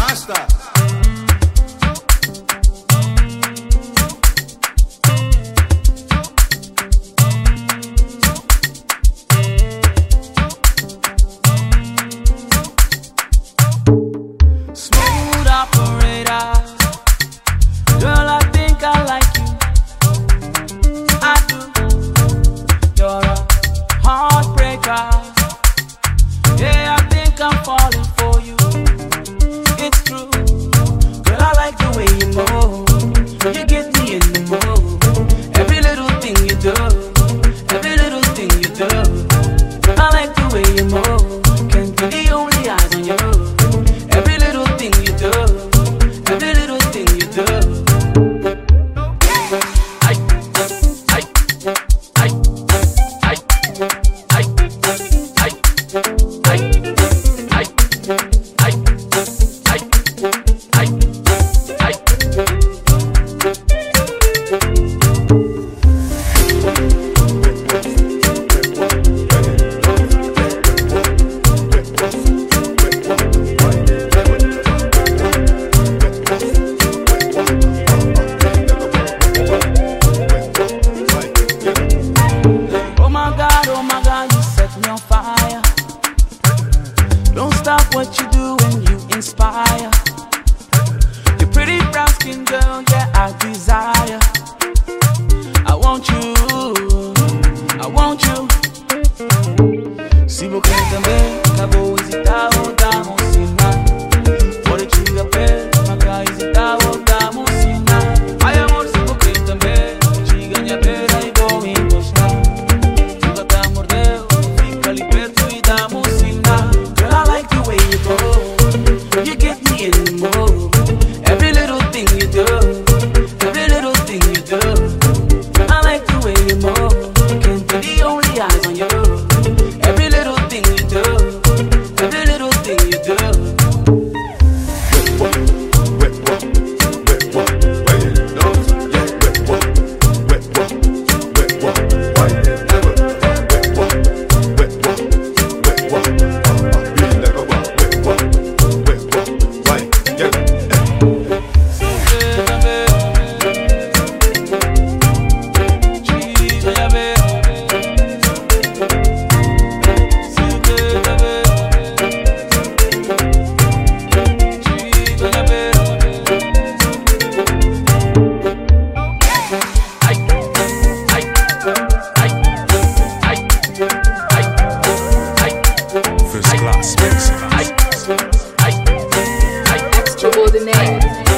Rasta. Smooth operator, girl, I think I like you. I do. You're a heartbreaker. Yeah, I think I'm falling for you. It's true. Girl, I like the way you move. You get me in the mood. Every little thing you do, every little thing you do. I like the way you move. Can't be the only eyes on you. Every little thing you do, every little thing you do. Oh my God, you set me on fire. Don't stop what you do when you inspire. You're pretty brown skin girl, yeah, I desire. I want you, I want you. Si vos querés también, acabo hesitar, votamos sin nada. Por el chica pe, acá hesitar, votamos sin nada. Ay amor, si vos querés también, chica ya pera y vos me gostar. Girl, I like the way you go. You get me in the mood. Every little thing you do, every little thing you do. I like the way you move. Can't be the only eyes on you. Every little thing you do, every little thing you do. Extraordinaire.